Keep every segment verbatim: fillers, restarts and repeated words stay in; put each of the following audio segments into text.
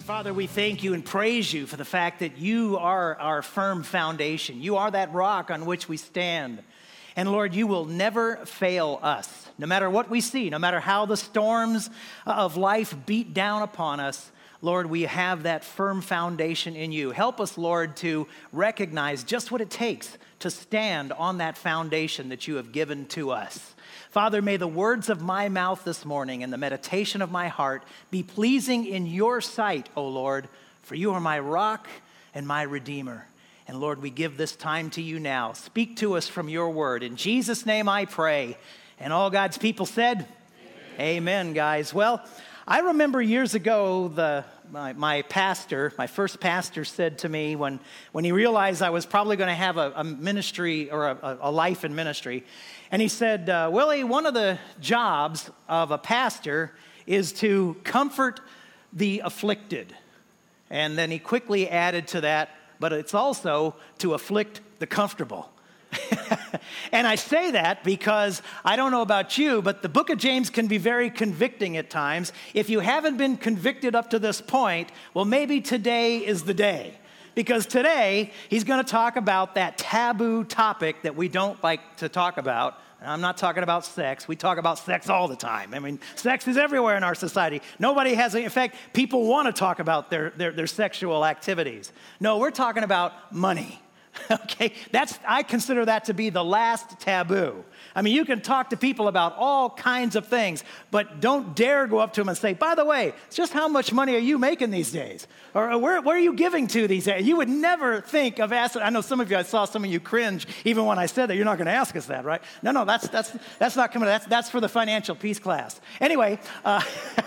Father, we thank you and praise you for the fact that you are our firm foundation. You are that rock on which we stand. And Lord, you will never fail us. No matter what we see, no matter how the storms of life beat down upon us, Lord, we have that firm foundation in you. Help us, Lord, to recognize just what it takes to stand on that foundation that you have given to us. Father, may the words of my mouth this morning and the meditation of my heart be pleasing in your sight, O Lord, for you are my rock and my redeemer. And Lord, we give this time to you now. Speak to us from your word. In Jesus' name I pray. And all God's people said, Amen, Amen guys. Well, I remember years ago, the my, my pastor, my first pastor said to me when, when he realized I was probably going to have a, a ministry or a, a life in ministry, and he said, uh, Willie, one of the jobs of a pastor is to comfort the afflicted. And then he quickly added to that, but it's also to afflict the comfortable. And I say that because I don't know about you, but the book of James can be very convicting at times. If you haven't been convicted up to this point, well, maybe today is the day. Because today, he's going to talk about that taboo topic that we don't like to talk about. And I'm not talking about sex. We talk about sex all the time. I mean, sex is everywhere in our society. Nobody has, in fact, people want to talk about their, their, their sexual activities. No, we're talking about money. Okay, that's I consider that to be the last taboo. I mean, you can talk to people about all kinds of things, but don't dare go up to them and say, by the way, just how much money are you making these days? Or where, where are you giving to these days? You would never think of asking. I know some of you, I saw some of you cringe even when I said that. You're not going to ask us that, right? No, no, that's that's that's not coming. That's, that's for the financial peace class. Anyway, uh,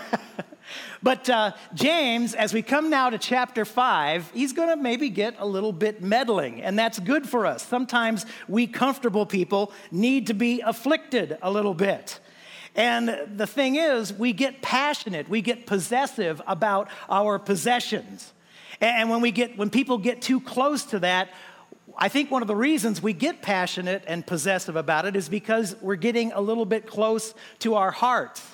But uh, James, as we come now to chapter five, he's going to maybe get a little bit meddling, and that's good for us. Sometimes we comfortable people need to be afflicted a little bit. And the thing is, we get passionate, we get possessive about our possessions. And when we get, when people get too close to that, I think one of the reasons we get passionate and possessive about it is because we're getting a little bit close to our hearts.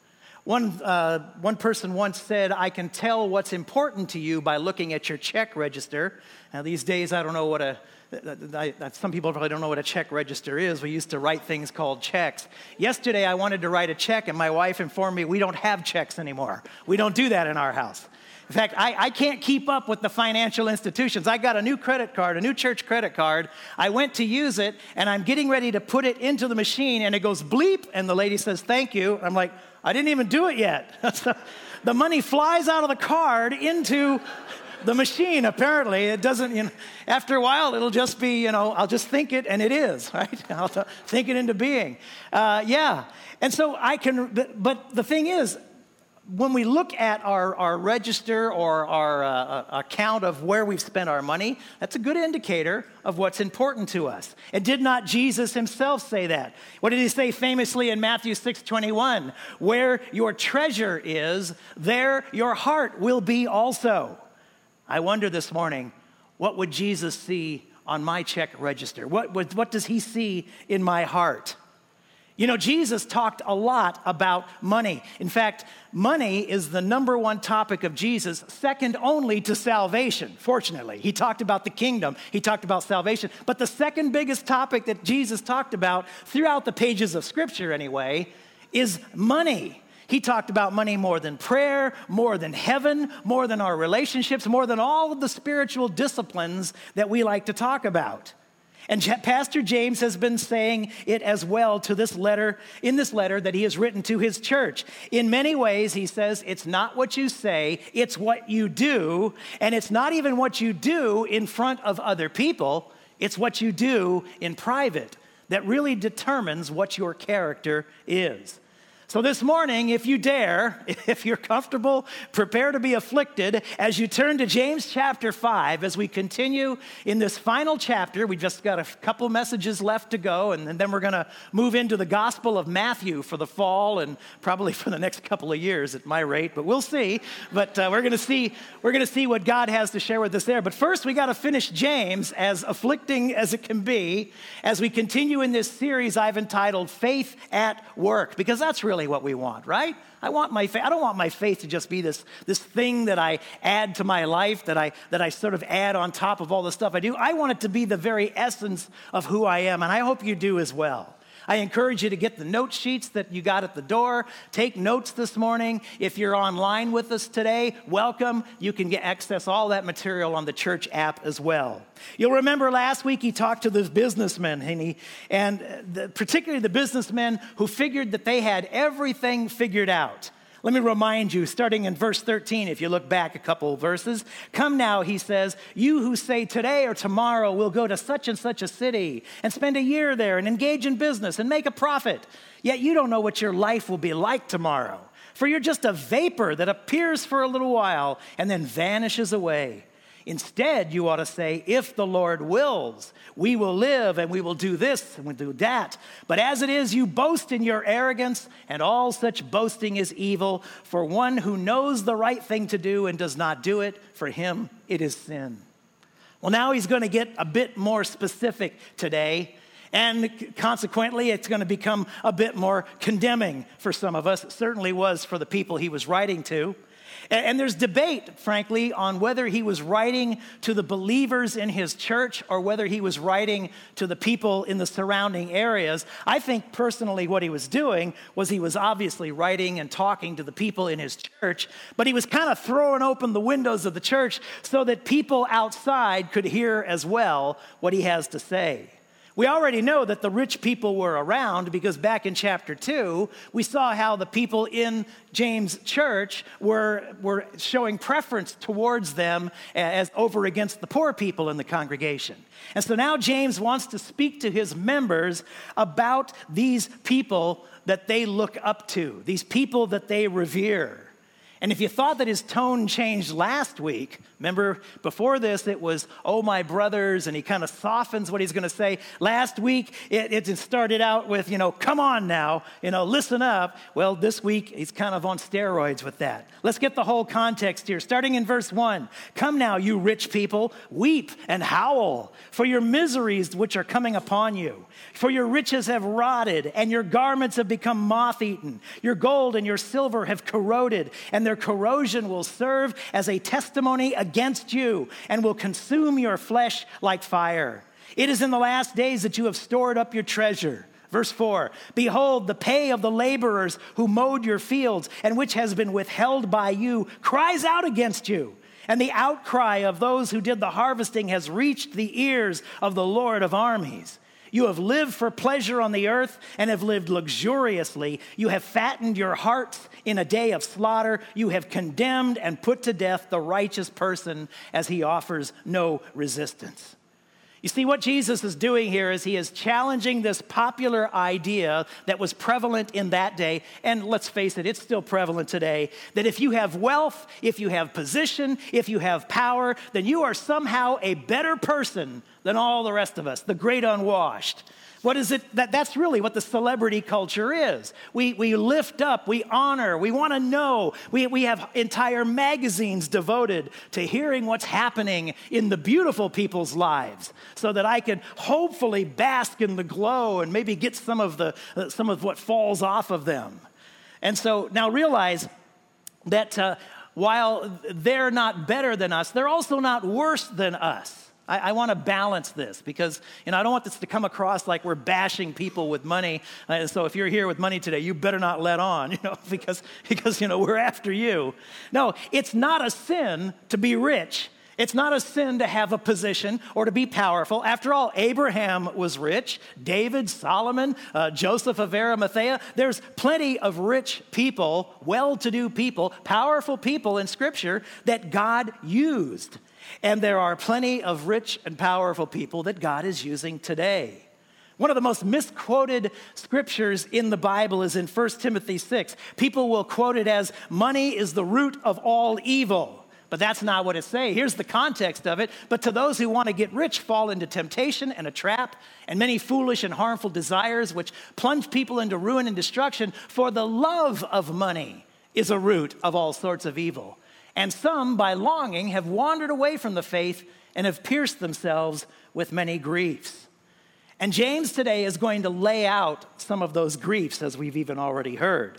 One, uh, one person once said, I can tell what's important to you by looking at your check register. Now, these days, I don't know what a, I, some people probably don't know what a check register is. We used to write things called checks. Yesterday, I wanted to write a check, and my wife informed me we don't have checks anymore. We don't do that in our house. In fact, I, I can't keep up with the financial institutions. I got a new credit card, a new church credit card. I went to use it, and I'm getting ready to put it into the machine, and it goes bleep, and the lady says, thank you. I'm like, I didn't even do it yet. The money flies out of the card into the machine, apparently. It doesn't, you know, after a while, it'll just be, you know, I'll just think it, and it is, right? I'll think it into being. Uh, yeah, and so I can, but, but the thing is, when we look at our, our register or our uh, account of where we've spent our money, that's a good indicator of what's important to us. And did not Jesus himself say that? What did he say famously in Matthew six twenty-one? Where your treasure is, there your heart will be also. I wonder this morning, what would Jesus see on my check register? What, what, what does he see in my heart? You know, Jesus talked a lot about money. In fact, money is the number one topic of Jesus, second only to salvation, fortunately. He talked about the kingdom. He talked about salvation. But the second biggest topic that Jesus talked about throughout the pages of Scripture anyway is money. He talked about money more than prayer, more than heaven, more than our relationships, more than all of the spiritual disciplines that we like to talk about. And Pastor James has been saying it as well to this letter, in this letter that he has written to his church. In many ways, he says, it's not what you say, it's what you do. And it's not even what you do in front of other people, it's what you do in private that really determines what your character is. So this morning, if you dare, if you're comfortable, prepare to be afflicted as you turn to James chapter five as we continue in this final chapter. We just got a couple messages left to go, and then we're going to move into the Gospel of Matthew for the fall and probably for the next couple of years at my rate, but we'll see. But uh, we're going to see we're going to see what God has to share with us there. But first, we got to finish James, as afflicting as it can be, as we continue in this series I've entitled Faith at Work, because that's really really what we want, right? I want my faith. I don't want my faith to just be this, this thing that I add to my life, that I, that I sort of add on top of all the stuff I do. I want it to be the very essence of who I am, and I hope you do as well. I encourage you to get the note sheets that you got at the door. Take notes this morning. If you're online with us today, welcome. You can get access all that material on the church app as well. You'll remember last week he talked to this businessman, and, he, and the, particularly the businessmen who figured that they had everything figured out. Let me remind you, starting in verse thirteen, if you look back a couple of verses, come now, he says, you who say today or tomorrow we'll go to such and such a city and spend a year there and engage in business and make a profit, yet you don't know what your life will be like tomorrow, for you're just a vapor that appears for a little while and then vanishes away. Instead, you ought to say, if the Lord wills, we will live and we will do this and we'll do that. But as it is, you boast in your arrogance, and all such boasting is evil. For one who knows the right thing to do and does not do it, for him it is sin. Well, now he's going to get a bit more specific today. And consequently, it's going to become a bit more condemning for some of us. It certainly was for the people he was writing to. And there's debate, frankly, on whether he was writing to the believers in his church or whether he was writing to the people in the surrounding areas. I think personally what he was doing was he was obviously writing and talking to the people in his church, but he was kind of throwing open the windows of the church so that people outside could hear as well what he has to say. We already know that the rich people were around because back in chapter two, we saw how the people in James' church were, were showing preference towards them as over against the poor people in the congregation. And so now James wants to speak to his members about these people that they look up to, these people that they revere. And if you thought that his tone changed last week, remember before this it was, oh, my brothers, and he kind of softens what he's going to say. Last week it, it started out with, you know, come on now, you know, listen up. Well, this week he's kind of on steroids with that. Let's get the whole context here. Starting in verse one, come now, you rich people, weep and howl for your miseries which are coming upon you. For your riches have rotted, and your garments have become moth-eaten. Your gold and your silver have corroded, and their corrosion will serve as a testimony against you and will consume your flesh like fire. It is in the last days that you have stored up your treasure. Verse four, behold, the pay of the laborers who mowed your fields and which has been withheld by you cries out against you. And the outcry of those who did the harvesting has reached the ears of the Lord of armies. You have lived for pleasure on the earth and have lived luxuriously. You have fattened your hearts in a day of slaughter. You have condemned and put to death the righteous person as he offers no resistance. You see, what Jesus is doing here is he is challenging this popular idea that was prevalent in that day, and let's face it, it's still prevalent today, that if you have wealth, if you have position, if you have power, then you are somehow a better person than all the rest of us, the great unwashed. What is it? That, that's really what the celebrity culture is. We, we lift up, we honor, we want to know. We, we have entire magazines devoted to hearing what's happening in the beautiful people's lives so that I can hopefully bask in the glow and maybe get some of, the, uh, some of what falls off of them. And so now realize that uh, while they're not better than us, they're also not worse than us. I, I want to balance this because, you know, I don't want this to come across like we're bashing people with money. Uh, so if you're here with money today, you better not let on, you know, because, because, you know, we're after you. No, it's not a sin to be rich. It's not a sin to have a position or to be powerful. After all, Abraham was rich, David, Solomon, uh, Joseph of Arimathea. There's plenty of rich people, well-to-do people, powerful people in Scripture that God used. And there are plenty of rich and powerful people that God is using today. One of the most misquoted scriptures in the Bible is in First Timothy six. People will quote it as, money is the root of all evil. But that's not what it says. Here's the context of it. But to those who want to get rich fall into temptation and a trap and many foolish and harmful desires which plunge people into ruin and destruction. For the love of money is a root of all sorts of evil. And some, by longing, have wandered away from the faith and have pierced themselves with many griefs. And James today is going to lay out some of those griefs, as we've even already heard.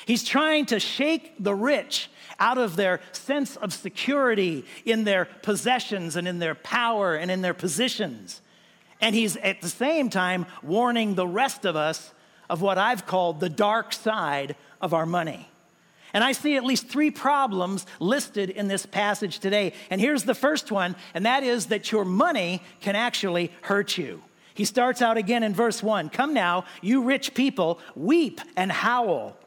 He's trying to shake the rich out of their sense of security in their possessions and in their power and in their positions. And he's at the same time warning the rest of us of what I've called the dark side of our money. And I see at least three problems listed in this passage today. And here's the first one, and that is that your money can actually hurt you. He starts out again in verse one. Come now, you rich people, weep and howl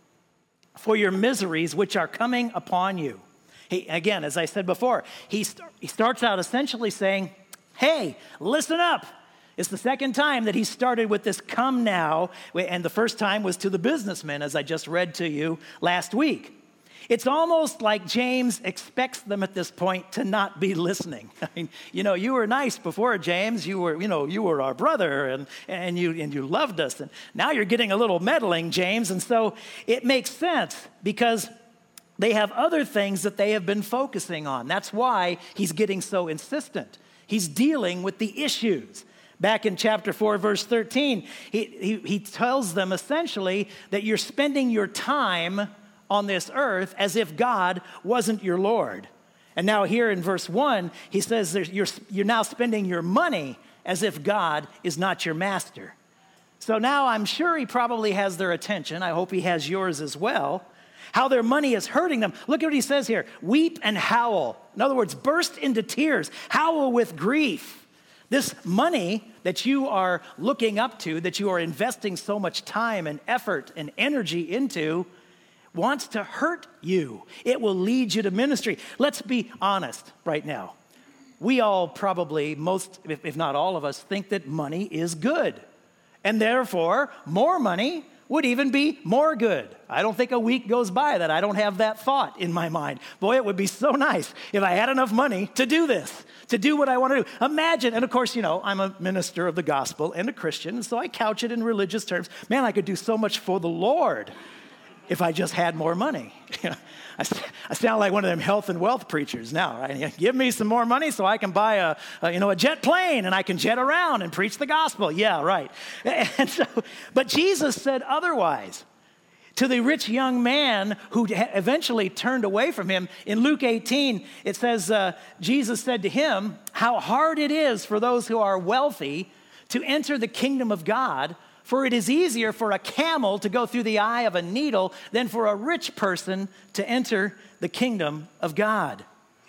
for your miseries which are coming upon you. He, again, as I said before, he, st- he starts out essentially saying, hey, listen up. It's the second time that he started with this come now, and the first time was to the businessmen, as I just read to you last week. It's almost like James expects them at this point to not be listening. I mean, you know, you were nice before, James. You were, you know, you were our brother, and, and you and you loved us. And now you're getting a little meddling, James. And so it makes sense because they have other things that they have been focusing on. That's why he's getting so insistent. He's dealing with the issues. Back in chapter four, verse thirteen, he, he, he tells them essentially that you're spending your time on this earth as if God wasn't your Lord. And now here in verse one, he says you're, you're now spending your money as if God is not your master. So now I'm sure he probably has their attention. I hope he has yours as well. How their money is hurting them. Look at what he says here. Weep and howl. In other words, burst into tears. Howl with grief. This money that you are looking up to, that you are investing so much time and effort and energy into, wants to hurt you. It will lead you to ministry. Let's be honest right now. We all probably, most, if, if not all of us, think that money is good. And therefore, more money would even be more good. I don't think a week goes by that I don't have that thought in my mind. Boy, it would be so nice if I had enough money to do this, to do what I want to do. Imagine, and of course, you know, I'm a minister of the gospel and a Christian, so I couch it in religious terms. Man, I could do so much for the Lord if I just had more money. I, I sound like one of them health and wealth preachers now, right? Give me some more money so I can buy a, a, you know, a jet plane and I can jet around and preach the gospel. Yeah, right. And so, but Jesus said otherwise. To the rich young man who eventually turned away from him, in Luke eighteen, it says, uh, Jesus said to him, how hard it is for those who are wealthy to enter the kingdom of God. For it is easier for a camel to go through the eye of a needle than for a rich person to enter the kingdom of God.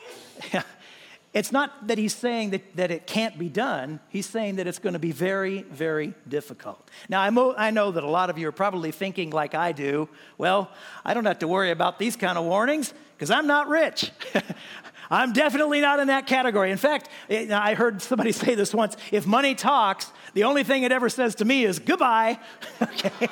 It's not that he's saying that, that it can't be done. He's saying that it's going to be very, very difficult. Now, I, mo- I know that a lot of you are probably thinking like I do, well, I don't have to worry about these kind of warnings because I'm not rich. I'm definitely not in that category. In fact, it, I heard somebody say this once, if money talks, the only thing it ever says to me is goodbye. Okay.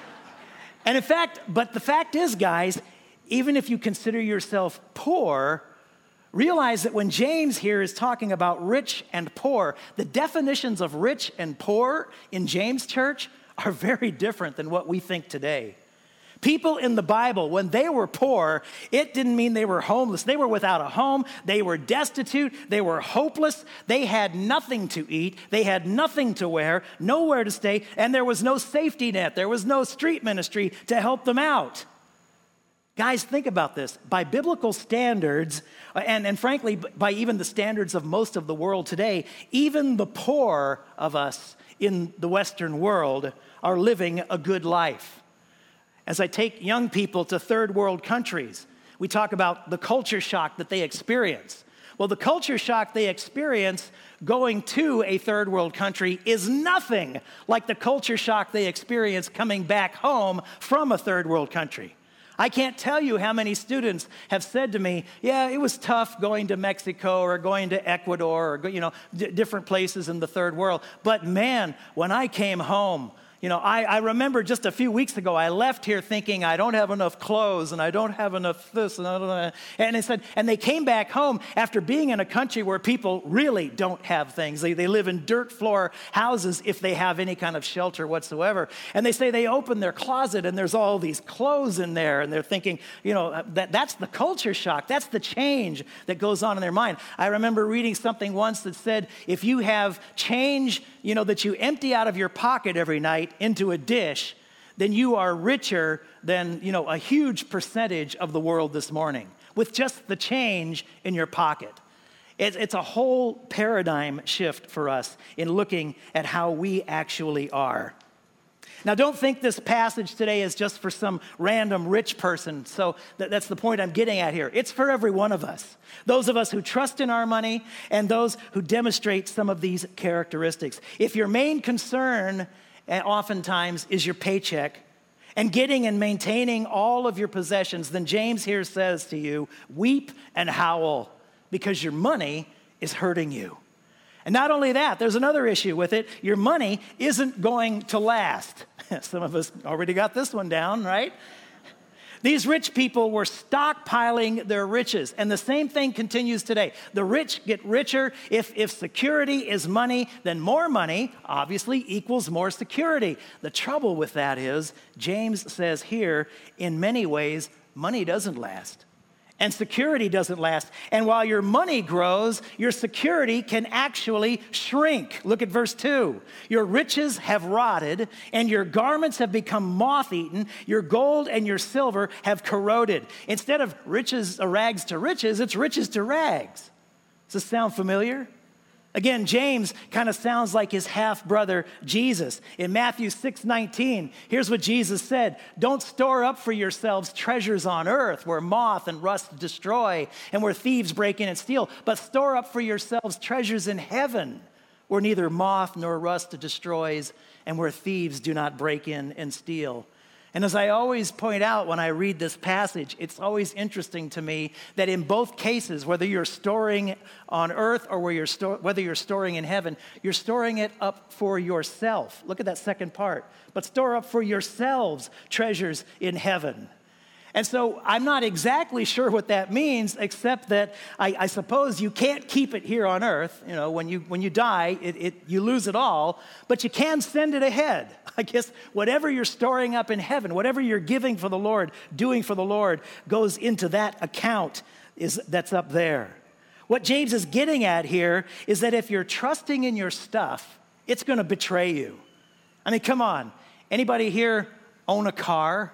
And in fact, but the fact is, guys, even if you consider yourself poor, realize that when James here is talking about rich and poor, the definitions of rich and poor in James' church are very different than what we think today. People in the Bible, when they were poor, it didn't mean they were homeless. They were without a home. They were destitute. They were hopeless. They had nothing to eat. They had nothing to wear, nowhere to stay, and there was no safety net. There was no street ministry to help them out. Guys, think about this. By biblical standards, and, and frankly, by even the standards of most of the world today, even the poor of us in the Western world are living a good life. As I take young people to third world countries, we talk about the culture shock that they experience. Well, the culture shock they experience going to a third world country is nothing like the culture shock they experience coming back home from a third world country. I can't tell you how many students have said to me, yeah, it was tough going to Mexico or going to Ecuador or, you know, d- different places in the third world. But man, when I came home, You know, I, I remember just a few weeks ago, I left here thinking I don't have enough clothes and I don't have enough this and I don't know. And it said, and they came back home after being in a country where people really don't have things. They, they live in dirt floor houses if they have any kind of shelter whatsoever. And they say they open their closet and there's all these clothes in there. And they're thinking, you know, that, that's the culture shock. That's the change that goes on in their mind. I remember reading something once that said, if you have change, you know, that you empty out of your pocket every night into a dish, then you are richer than, you know, a huge percentage of the world this morning with just the change in your pocket. It's, it's a whole paradigm shift for us in looking at how we actually are. Now, don't think this passage today is just for some random rich person. So that, that's the point I'm getting at here. It's for every one of us. Those of us who trust in our money and those who demonstrate some of these characteristics. If your main concern uh, oftentimes is your paycheck and getting and maintaining all of your possessions, then James here says to you, weep and howl because your money is hurting you. And not only that, there's another issue with it. Your money isn't going to last. Some of us already got this one down, right? These rich people were stockpiling their riches, and the same thing continues today. The rich get richer. If, if security is money, then more money obviously equals more security. The trouble with that is, James says here, in many ways, money doesn't last. And security doesn't last. And while your money grows, your security can actually shrink. Look at verse two. Your riches have rotted, and your garments have become moth-eaten. Your gold and your silver have corroded. Instead of riches, uh, rags to riches, it's riches to rags. Does this sound familiar? Again, James kind of sounds like his half-brother Jesus. In Matthew six nineteen, here's what Jesus said. Don't store up for yourselves treasures on earth where moth and rust destroy and where thieves break in and steal, but store up for yourselves treasures in heaven where neither moth nor rust destroys and where thieves do not break in and steal. And as I always point out when I read this passage, it's always interesting to me that in both cases, whether you're storing on earth or where you're sto- whether you're storing in heaven, you're storing it up for yourself. Look at that second part. But store up for yourselves treasures in heaven. And so I'm not exactly sure what that means, except that I, I suppose you can't keep it here on earth. You know, when you when you die, it, it, you lose it all, but you can send it ahead. I guess whatever you're storing up in heaven, whatever you're giving for the Lord, doing for the Lord, goes into that account is that's up there. What James is getting at here is that if you're trusting in your stuff, it's going to betray you. I mean, come on. Anybody here own a car?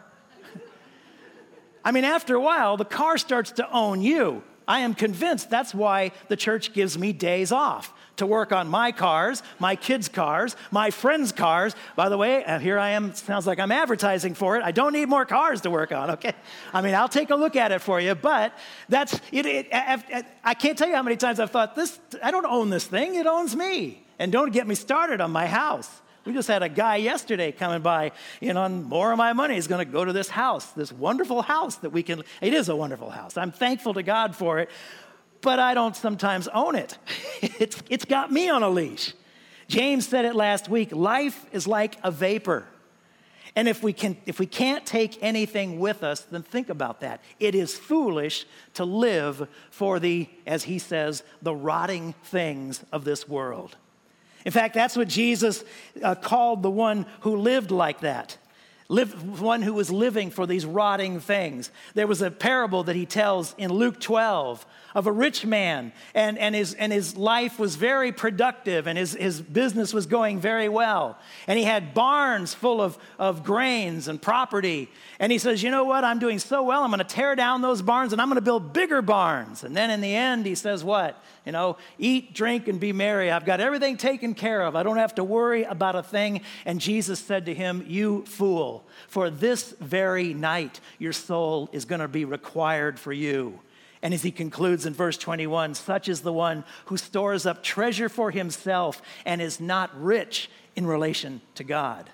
I mean, after a while, the car starts to own you. I am convinced that's why the church gives me days off to work on my cars, my kids' cars, my friends' cars. By the way, here I am, sounds like I'm advertising for it. I don't need more cars to work on, okay? I mean, I'll take a look at it for you, but that's, it, it, I, I can't tell you how many times I've thought, this, I don't own this thing, it owns me. And don't get me started on my house. We just had a guy yesterday coming by, you know, and more of my money is going to go to this house, this wonderful house that we can, it is a wonderful house. I'm thankful to God for it, but I don't sometimes own it. It's, it's got me on a leash. James said it last week, life is like a vapor. And if we can, if we can't take anything with us, then think about that. It is foolish to live for the, as he says, the rotting things of this world. In fact, that's what Jesus uh, called the one who lived like that, lived, one who was living for these rotting things. There was a parable that he tells in Luke twelve of a rich man, and, and, his, and his life was very productive, and his, his business was going very well. And he had barns full of, of grains and property. And he says, you know what, I'm doing so well, I'm going to tear down those barns, and I'm going to build bigger barns. And then in the end, he says what? You know, eat, drink, and be merry. I've got everything taken care of. I don't have to worry about a thing. And Jesus said to him, you fool, for this very night your soul is going to be required for you. And as he concludes in verse twenty-one, such is the one who stores up treasure for himself and is not rich in relation to God.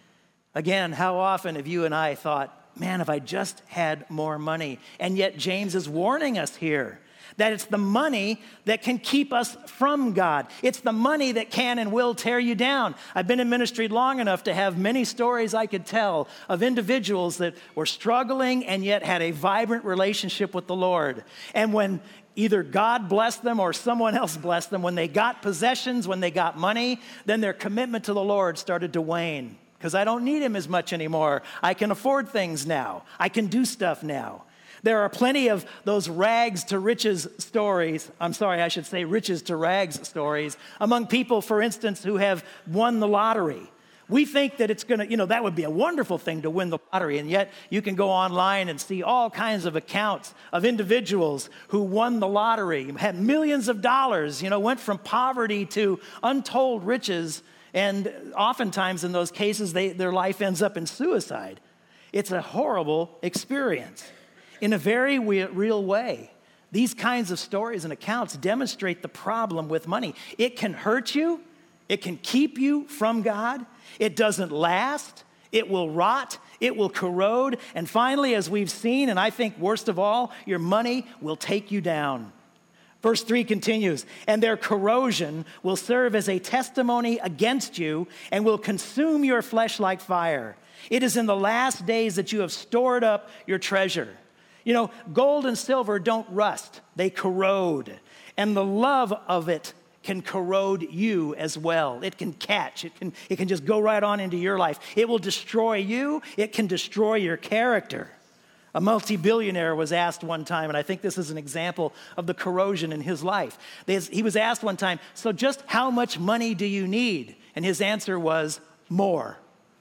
Again, how often have you and I thought, man, if I just had more money? And yet James is warning us here that it's the money that can keep us from God. It's the money that can and will tear you down. I've been in ministry long enough to have many stories I could tell of individuals that were struggling and yet had a vibrant relationship with the Lord. And when either God blessed them or someone else blessed them, when they got possessions, when they got money, then their commitment to the Lord started to wane. Because I don't need him as much anymore. I can afford things now. I can do stuff now. There are plenty of those rags to riches stories. I'm sorry, I should say riches to rags stories among people, for instance, who have won the lottery. We think that it's going to, you know, that would be a wonderful thing to win the lottery. And yet you can go online and see all kinds of accounts of individuals who won the lottery, had millions of dollars, you know, went from poverty to untold riches. And oftentimes in those cases, they, their life ends up in suicide. It's a horrible experience. In a very real way, these kinds of stories and accounts demonstrate the problem with money. It can hurt you. It can keep you from God. It doesn't last. It will rot. It will corrode. And finally, as we've seen, and I think worst of all, your money will take you down. Verse three continues, and their corrosion will serve as a testimony against you and will consume your flesh like fire. It is in the last days that you have stored up your treasure. You know, gold and silver don't rust. They corrode. And the love of it can corrode you as well. It can catch. It can, it can just go right on into your life. It will destroy you. It can destroy your character. A multi-billionaire was asked one time, and I think this is an example of the corrosion in his life. He was asked one time, so just how much money do you need? And his answer was, more.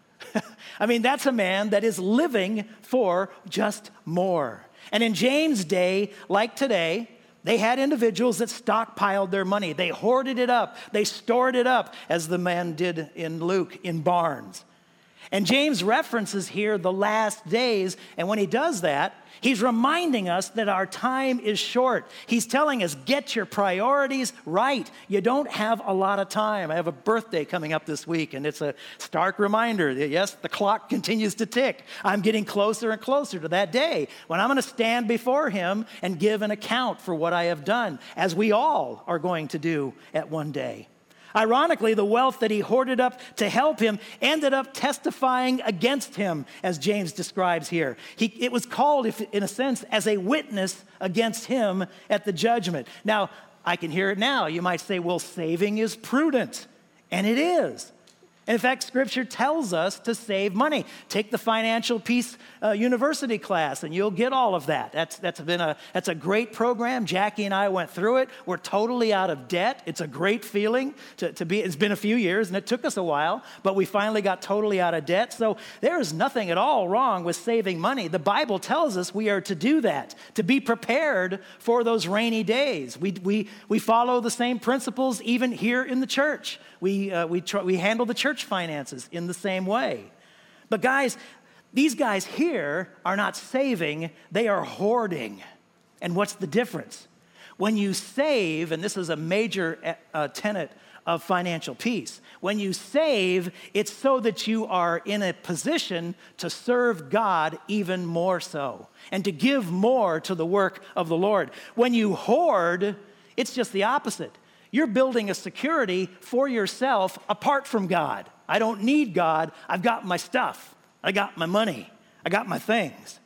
I mean, that's a man that is living for just more. And in James' day, like today, they had individuals that stockpiled their money. They hoarded it up. They stored it up, as the man did in Luke, in barns. And James references here the last days, and when he does that, he's reminding us that our time is short. He's telling us, get your priorities right. You don't have a lot of time. I have a birthday coming up this week, and it's a stark reminder that, yes, the clock continues to tick. I'm getting closer and closer to that day when I'm going to stand before him and give an account for what I have done, as we all are going to do at one day. Ironically, the wealth that he hoarded up to help him ended up testifying against him, as James describes here. He, it was called, if, in a sense, as a witness against him at the judgment. Now, I can hear it now. You might say, well, saving is prudent. And it is. And in fact, Scripture tells us to save money. Take the Financial Peace uh, University class, and you'll get all of that. That's that's been a that's a great program. Jackie and I went through it. We're totally out of debt. It's a great feeling to, to be. It's been a few years, and it took us a while, but we finally got totally out of debt. So there is nothing at all wrong with saving money. The Bible tells us we are to do that, to be prepared for those rainy days. We we we follow the same principles even here in the church. We uh, we try, we handle the church finances in the same way. But guys, these guys here are not saving, they are hoarding. And what's the difference? When you save, and this is a major uh, tenet of financial peace, when you save, it's so that you are in a position to serve God even more so, and to give more to the work of the Lord. When you hoard, it's just the opposite. You're building a security for yourself apart from God. I don't need God. I've got my stuff. I got my money. I got my things.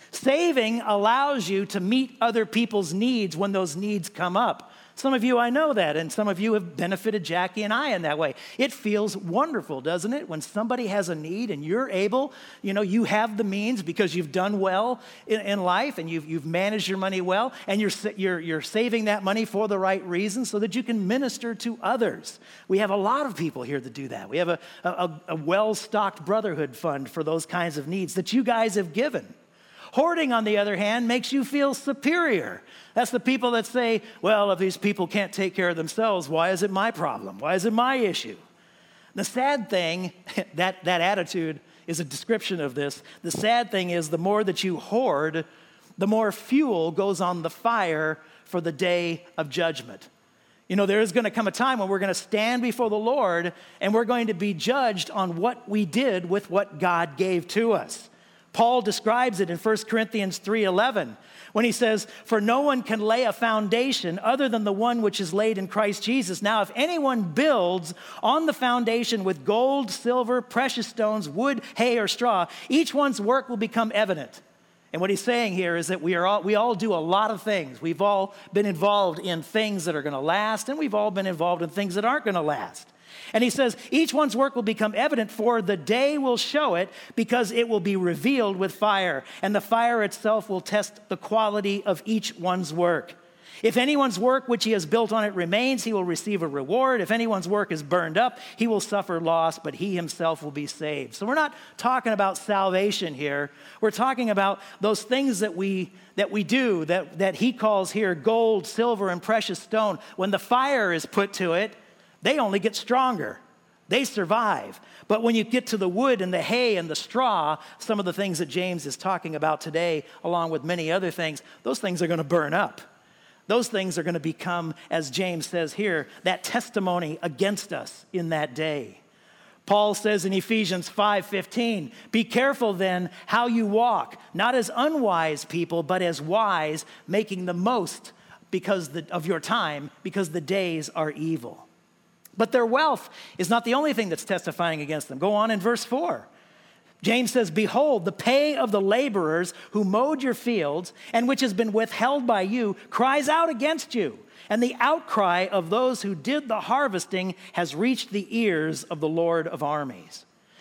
Saving allows you to meet other people's needs when those needs come up. Some of you, I know that, and some of you have benefited Jackie and I in that way. It feels wonderful, doesn't it? When somebody has a need and you're able, you know, you have the means because you've done well in, in life and you've, you've managed your money well, and you're, you're, you're saving that money for the right reasons so that you can minister to others. We have a lot of people here that do that. We have a, a, a well-stocked brotherhood fund for those kinds of needs that you guys have given. Hoarding, on the other hand, makes you feel superior. That's the people that say, well, if these people can't take care of themselves, why is it my problem? Why is it my issue? The sad thing, that, that attitude is a description of this. The sad thing is the more that you hoard, the more fuel goes on the fire for the day of judgment. You know, there is going to come a time when we're going to stand before the Lord and we're going to be judged on what we did with what God gave to us. Paul describes it in First Corinthians three eleven when he says, for no one can lay a foundation other than the one which is laid in Christ Jesus. Now, if anyone builds on the foundation with gold, silver, precious stones, wood, hay, or straw, each one's work will become evident. And what he's saying here is that we are all, we all do a lot of things. We've all been involved in things that are going to last, and we've all been involved in things that aren't going to last. And he says, each one's work will become evident, for the day will show it, because it will be revealed with fire. And the fire itself will test the quality of each one's work. If anyone's work which he has built on it remains, he will receive a reward. If anyone's work is burned up, he will suffer loss, but he himself will be saved. So we're not talking about salvation here. We're talking about those things that we that we do, that, that he calls here gold, silver, and precious stone. When the fire is put to it, they only get stronger. They survive. But when you get to the wood and the hay and the straw, some of the things that James is talking about today, along with many other things, those things are going to burn up. Those things are going to become, as James says here, that testimony against us in that day. Paul says in Ephesians five fifteen, be careful then how you walk, not as unwise people, but as wise, making the most because the, of your time, because the days are evil. But their wealth is not the only thing that's testifying against them. Go on in verse four. James says, behold, the pay of the laborers who mowed your fields and which has been withheld by you cries out against you. And the outcry of those who did the harvesting has reached the ears of the Lord of armies.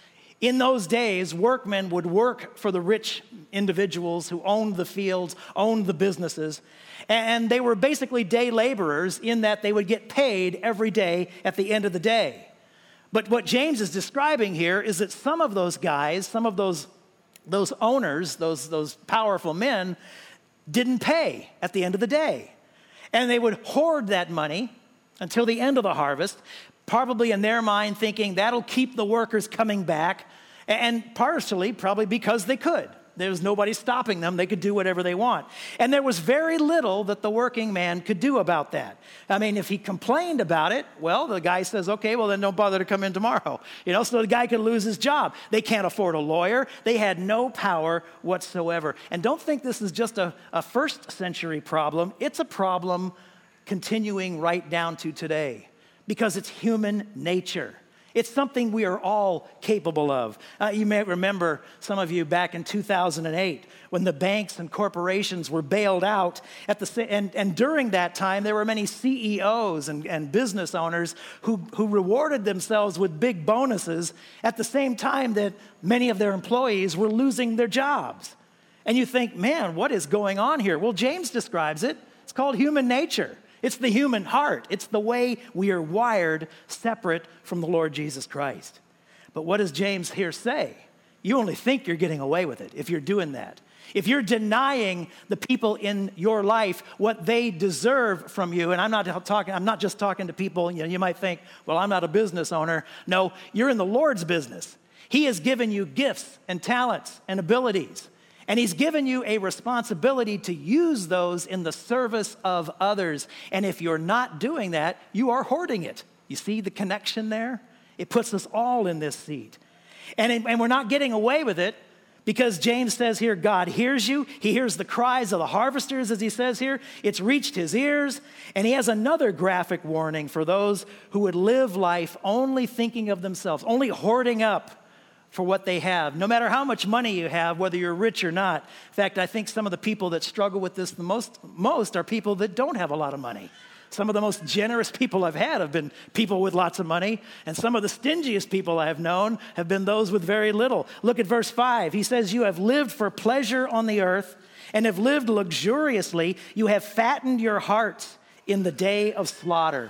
In those days, workmen would work for the rich individuals who owned the fields, owned the businesses, and they were basically day laborers in that they would get paid every day at the end of the day. But what James is describing here is that some of those guys, some of those, those owners, those, those powerful men, didn't pay at the end of the day. And they would hoard that money until the end of the harvest, probably in their mind thinking that'll keep the workers coming back, and partially probably because they could. There was nobody stopping them. They could do whatever they want. And there was very little that the working man could do about that. I mean, if he complained about it, well, the guy says, okay, well, then don't bother to come in tomorrow. You know, so the guy could lose his job. They can't afford a lawyer. They had no power whatsoever. And don't think this is just a, a first century problem. It's a problem continuing right down to today because it's human nature. It's something we are all capable of. Uh, you may remember, some of you, back in two thousand eight, when the banks and corporations were bailed out. At the and, and during that time, there were many C E Os and, and business owners who, who rewarded themselves with big bonuses at the same time that many of their employees were losing their jobs. And you think, man, what is going on here? Well, James describes it. It's called human nature. It's the human heart. It's the way we are wired separate from the Lord Jesus Christ. But what does James here say? You only think you're getting away with it if you're doing that. If you're denying the people in your life what they deserve from you, and I'm not talking, I'm not just talking to people, you know, you might think, well, I'm not a business owner. No, you're in the Lord's business. He has given you gifts and talents and abilities. And he's given you a responsibility to use those in the service of others. And if you're not doing that, you are hoarding it. You see the connection there? It puts us all in this seat. And, and we're not getting away with it because James says here, God hears you. He hears the cries of the harvesters, as he says here. It's reached his ears. And he has another graphic warning for those who would live life only thinking of themselves, only hoarding up for what they have, no matter how much money you have, whether you're rich or not. In fact, I think some of the people that struggle with this the most, most are people that don't have a lot of money. Some of the most generous people I've had have been people with lots of money, and some of the stingiest people I have known have been those with very little. Look at verse five. He says, you have lived for pleasure on the earth and have lived luxuriously. You have fattened your hearts in the day of slaughter.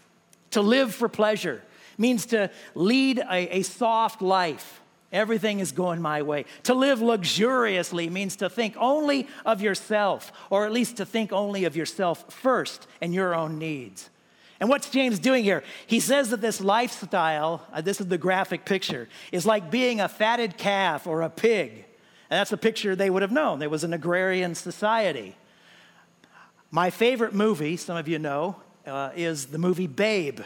To live for pleasure means to lead a, a soft life. Everything is going my way. To live luxuriously means to think only of yourself, or at least to think only of yourself first and your own needs. And what's James doing here? He says that this lifestyle, uh, this is the graphic picture, is like being a fatted calf or a pig. And that's a picture they would have known. There was an agrarian society. My favorite movie, some of you know, uh, is the movie Babe.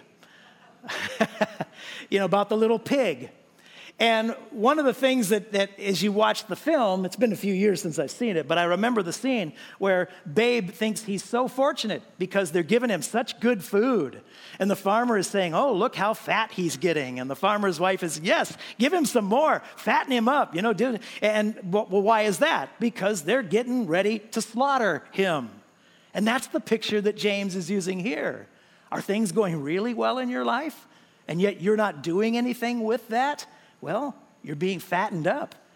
You know, about the little pig. And one of the things that, that as you watch the film, it's been a few years since I've seen it, but I remember the scene where Babe thinks he's so fortunate because they're giving him such good food. And the farmer is saying, oh, look how fat he's getting. And the farmer's wife is, yes, give him some more, fatten him up, you know. Do, and well, why is that? Because they're getting ready to slaughter him. And that's the picture that James is using here. Are things going really well in your life? And yet you're not doing anything with that? Well, you're being fattened up.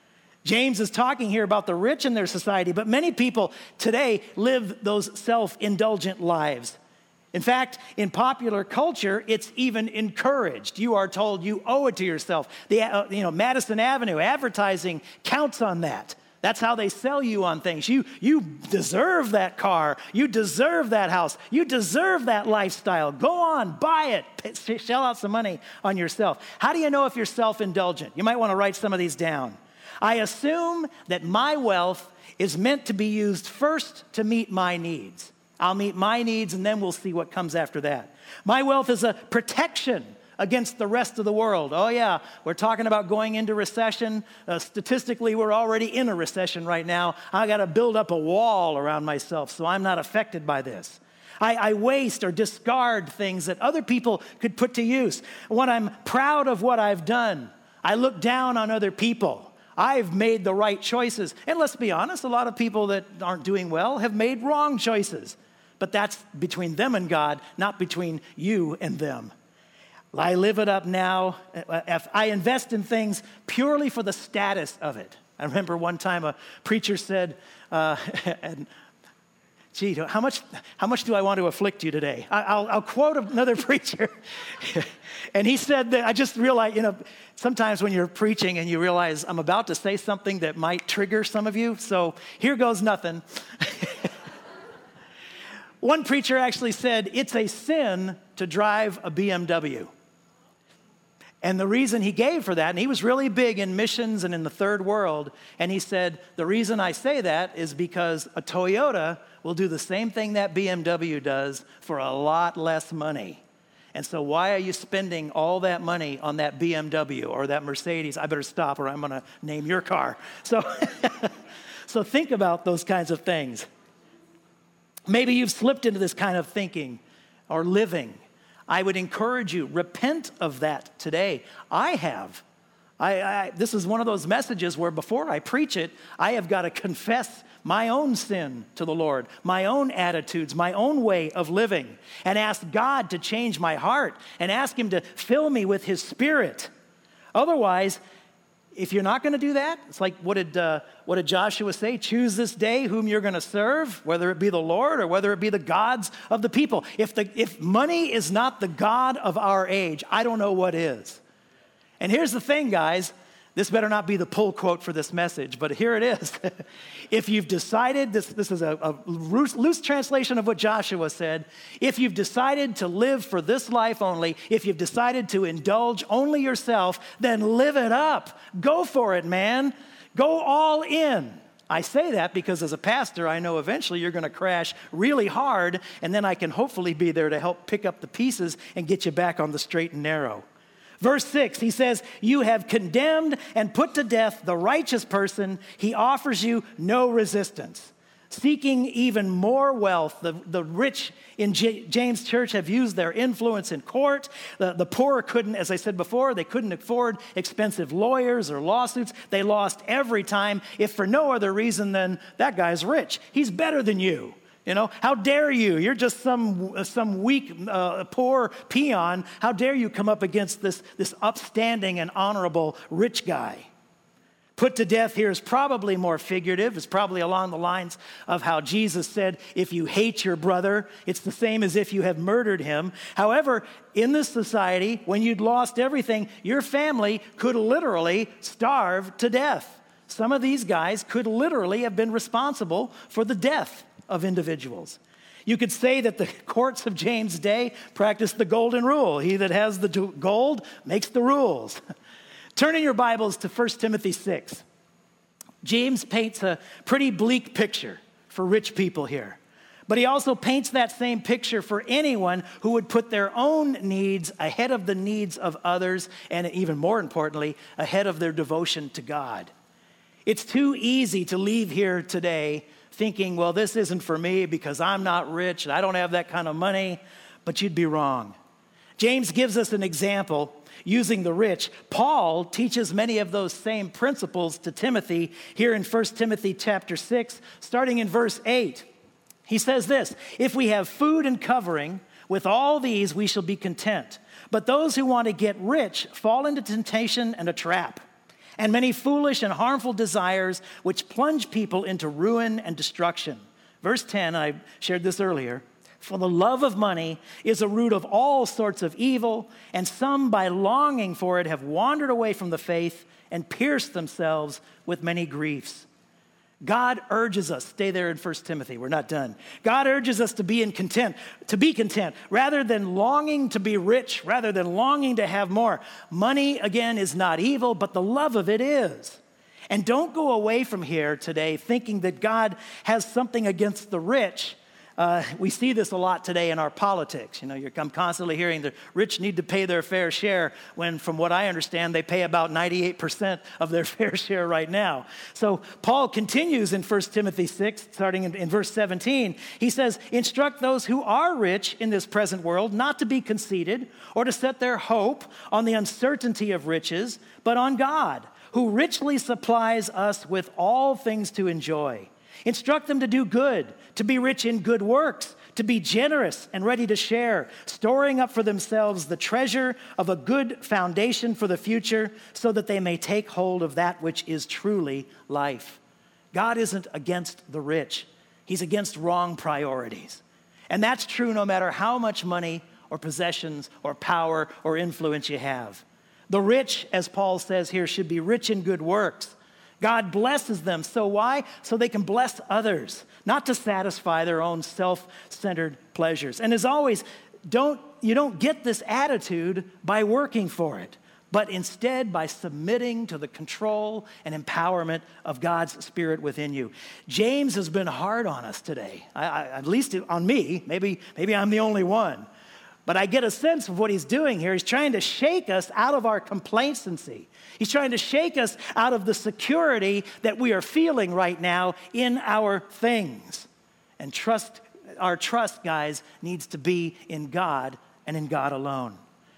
James is talking here about the rich in their society, but many people today live those self-indulgent lives. In fact, in popular culture, it's even encouraged. You are told you owe it to yourself. The, uh, you know, Madison Avenue, advertising counts on that. That's how they sell you on things. You, you deserve that car. You deserve that house. You deserve that lifestyle. Go on, buy it. Pay, shell out some money on yourself. How do you know if you're self-indulgent? You might want to write some of these down. I assume that my wealth is meant to be used first to meet my needs. I'll meet my needs, and then we'll see what comes after that. My wealth is a protection against the rest of the world. Oh yeah, we're talking about going into recession. Uh, statistically, we're already in a recession right now. I got to build up a wall around myself so I'm not affected by this. I, I waste or discard things that other people could put to use. When I'm proud of what I've done, I look down on other people. I've made the right choices. And let's be honest, a lot of people that aren't doing well have made wrong choices. But that's between them and God, not between you and them. I live it up now. I invest in things purely for the status of it. I remember one time a preacher said, uh, and, gee, how much, how much do I want to afflict you today? I'll, I'll quote another preacher. And he said that, I just realized, you know, sometimes when you're preaching and you realize I'm about to say something that might trigger some of you, so here goes nothing. One preacher actually said, it's a sin to drive a B M W. And the reason he gave for that, and he was really big in missions and in the third world, and he said, the reason I say that is because a Toyota will do the same thing that B M W does for a lot less money. And so why are you spending all that money on that B M W or that Mercedes? I better stop or I'm going to name your car. So, so think about those kinds of things. Maybe you've slipped into this kind of thinking or living. I would encourage you, repent of that today. I have. I, I, this is one of those messages where before I preach it, I have got to confess my own sin to the Lord, my own attitudes, my own way of living, and ask God to change my heart and ask him to fill me with his Spirit. Otherwise, if you're not going to do that, it's like what did, uh, what did Joshua say? Choose this day whom you're going to serve, whether it be the Lord or whether it be the gods of the people. If, the, if money is not the God of our age, I don't know what is. And here's the thing, guys. This better not be the pull quote for this message, but here it is. If you've decided, this, this is a, a loose, loose translation of what Joshua said, if you've decided to live for this life only, if you've decided to indulge only yourself, then live it up. Go for it, man. Go all in. I say that because as a pastor, I know eventually you're going to crash really hard, and then I can hopefully be there to help pick up the pieces and get you back on the straight and narrow. Verse six, he says, you have condemned and put to death the righteous person. He offers you no resistance. Seeking even more wealth, the, the rich in J- James Church have used their influence in court. The, the poor couldn't, as I said before, they couldn't afford expensive lawyers or lawsuits. They lost every time, if for no other reason than that guy's rich. He's better than you. You know, how dare you? You're just some some weak, uh, poor peon. How dare you come up against this, this upstanding and honorable rich guy? Put to death here is probably more figurative. It's probably along the lines of how Jesus said, if you hate your brother, it's the same as if you have murdered him. However, in this society, when you'd lost everything, your family could literally starve to death. Some of these guys could literally have been responsible for the death of individuals. You could say that the courts of James' day practiced the golden rule. He that has the gold makes the rules. Turn in your Bibles to First Timothy six. James paints a pretty bleak picture for rich people here. But he also paints that same picture for anyone who would put their own needs ahead of the needs of others, and even more importantly, ahead of their devotion to God. It's too easy to leave here today thinking, well, this isn't for me because I'm not rich and I don't have that kind of money, but you'd be wrong. James gives us an example using the rich. Paul teaches many of those same principles to Timothy here in First Timothy chapter six, starting in verse eight. He says this, if we have food and covering, with all these we shall be content. But those who want to get rich fall into temptation and a trap, and many foolish and harmful desires which plunge people into ruin and destruction. Verse ten, I shared this earlier. For the love of money is a root of all sorts of evil, and some by longing for it have wandered away from the faith and pierced themselves with many griefs. God urges us, stay there in First Timothy, we're not done. God urges us to be in content, to be content, rather than longing to be rich, rather than longing to have more. Money, again, is not evil, but the love of it is. And don't go away from here today thinking that God has something against the rich. Uh, we see this a lot today in our politics. You know, you're, I'm constantly hearing the rich need to pay their fair share when, from what I understand, they pay about ninety-eight percent of their fair share right now. So Paul continues in First Timothy six, starting in, in verse seventeen. He says, instruct those who are rich in this present world not to be conceited or to set their hope on the uncertainty of riches, but on God, who richly supplies us with all things to enjoy. Instruct them to do good, to be rich in good works, to be generous and ready to share, storing up for themselves the treasure of a good foundation for the future, so that they may take hold of that which is truly life. God isn't against the rich. He's against wrong priorities. And that's true no matter how much money or possessions or power or influence you have. The rich, as Paul says here, should be rich in good works. God blesses them. So why? So they can bless others, not to satisfy their own self-centered pleasures. And as always, don't you don't get this attitude by working for it, but instead by submitting to the control and empowerment of God's Spirit within you. James has been hard on us today, I, I, at least on me. Maybe, maybe I'm the only one. But I get a sense of what he's doing here. He's trying to shake us out of our complacency. He's trying to shake us out of the security that we are feeling right now in our things. And trust, our trust, guys, needs to be in God and in God alone.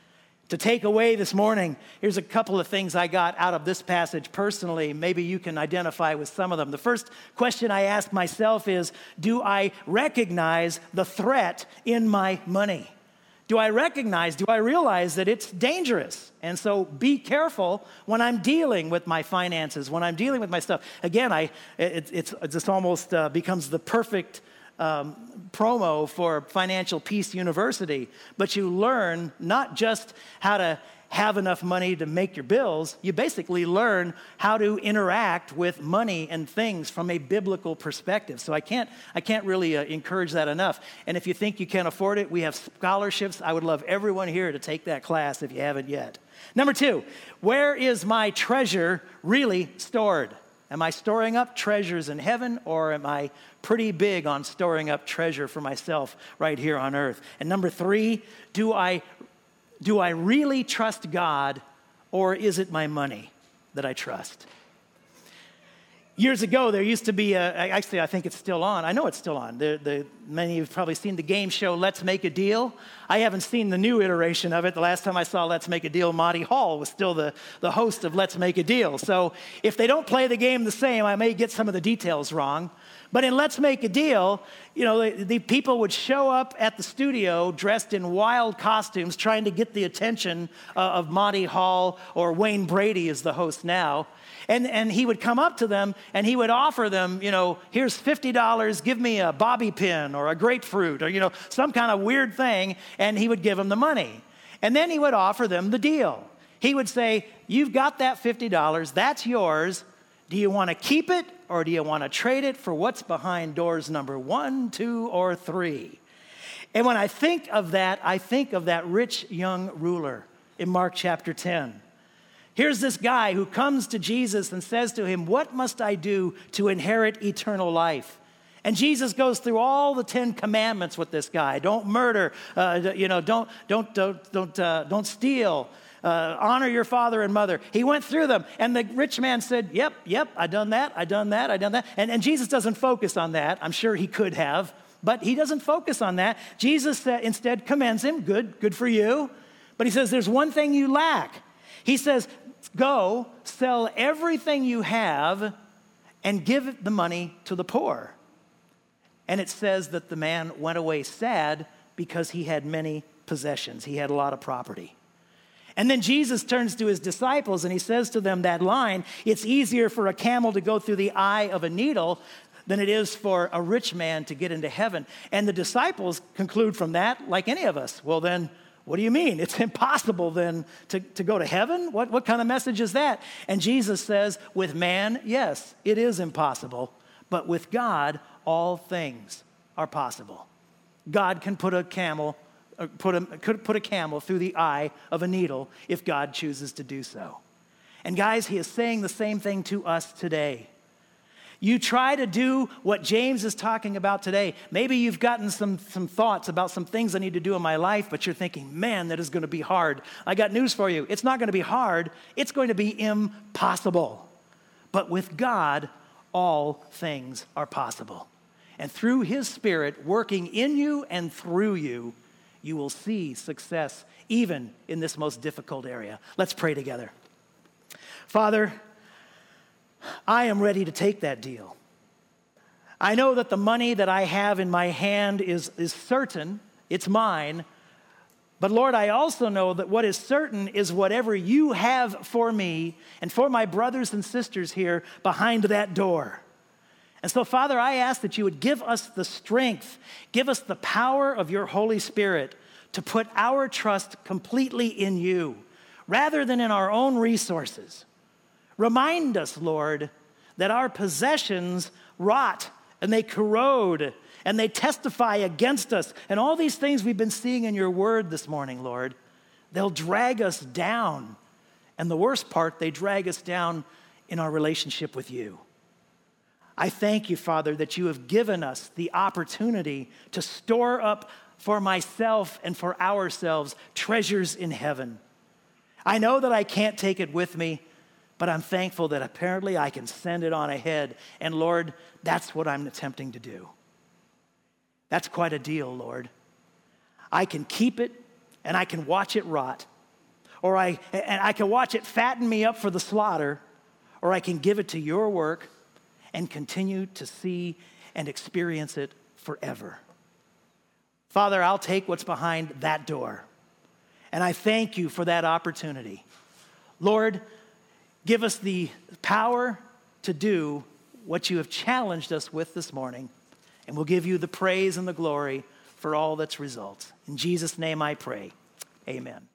To take away this morning, here's a couple of things I got out of this passage personally. Maybe you can identify with some of them. The first question I ask myself is, do I recognize the threat in my money? Do I recognize, do I realize that it's dangerous? And so be careful when I'm dealing with my finances, when I'm dealing with my stuff. Again, I it, it's, it just almost uh, becomes the perfect um, promo for Financial Peace University. But you learn not just how to have enough money to make your bills, you basically learn how to interact with money and things from a biblical perspective. So I can't, I can't really uh, encourage that enough. And if you think you can't afford it, we have scholarships. I would love everyone here to take that class if you haven't yet. Number two, where is my treasure really stored? Am I storing up treasures in heaven, or am I pretty big on storing up treasure for myself right here on earth? And number three, do I Do I really trust God, or is it my money that I trust? Years ago, there used to be a, actually, I think it's still on. I know it's still on. The, the, many of you have probably seen the game show, Let's Make a Deal. I haven't seen the new iteration of it. The last time I saw Let's Make a Deal, Monty Hall was still the, the host of Let's Make a Deal. So if they don't play the game the same, I may get some of the details wrong. But in Let's Make a Deal, you know, the, the people would show up at the studio dressed in wild costumes, trying to get the attention uh, of Monty Hall, or Wayne Brady is the host now. And, and he would come up to them and he would offer them, you know, here's fifty dollars, give me a bobby pin or a grapefruit or, you know, some kind of weird thing. And he would give them the money. And then he would offer them the deal. He would say, you've got that fifty dollars, that's yours. Do you want to keep it, or do you want to trade it for what's behind doors number one, two, or three? And when I think of that, I think of that rich young ruler in Mark chapter ten. Here's this guy who comes to Jesus and says to him, what must I do to inherit eternal life? And Jesus goes through all the Ten Commandments with this guy. Don't murder, uh, you know, don't, don't, don't, don't, uh, don't steal. Uh, honor your father and mother. He went through them, and the rich man said, yep, yep, I done that, I done that, I done that. And, and Jesus doesn't focus on that. I'm sure he could have, but he doesn't focus on that. Jesus uh, instead commends him, good, good for you. But he says, there's one thing you lack. He says, go, sell everything you have, and give the money to the poor. And it says that the man went away sad because he had many possessions. He had a lot of property. And then Jesus turns to his disciples and he says to them that line, it's easier for a camel to go through the eye of a needle than it is for a rich man to get into heaven. And the disciples conclude from that, like any of us, well then, what do you mean? It's impossible then to, to go to heaven? What, what kind of message is that? And Jesus says, with man, yes, it is impossible. But with God, all things are possible. God can put a camel, uh, put a, could put a camel through the eye of a needle if God chooses to do so. And guys, he is saying the same thing to us today. You try to do what James is talking about today. Maybe you've gotten some, some thoughts about some things I need to do in my life, but you're thinking, man, that is going to be hard. I got news for you. It's not going to be hard. It's going to be impossible. But with God, all things are possible. And through his Spirit working in you and through you, you will see success even in this most difficult area. Let's pray together. Father, I am ready to take that deal. I know that the money that I have in my hand is, is certain, it's mine. But Lord, I also know that what is certain is whatever you have for me and for my brothers and sisters here behind that door. And so, Father, I ask that you would give us the strength, give us the power of your Holy Spirit to put our trust completely in you rather than in our own resources. Remind us, Lord, that our possessions rot and they corrode and they testify against us. And all these things we've been seeing in your word this morning, Lord, they'll drag us down. And the worst part, they drag us down in our relationship with you. I thank you, Father, that you have given us the opportunity to store up for myself and for ourselves treasures in heaven. I know that I can't take it with me, but I'm thankful that apparently I can send it on ahead. And Lord, that's what I'm attempting to do. That's quite a deal, Lord. I can keep it and I can watch it rot. Or I, and I can watch it fatten me up for the slaughter. Or I can give it to your work and continue to see and experience it forever. Father, I'll take what's behind that door. And I thank you for that opportunity. Lord, give us the power to do what you have challenged us with this morning. And we'll give you the praise and the glory for all that's results. In Jesus' name I pray. Amen.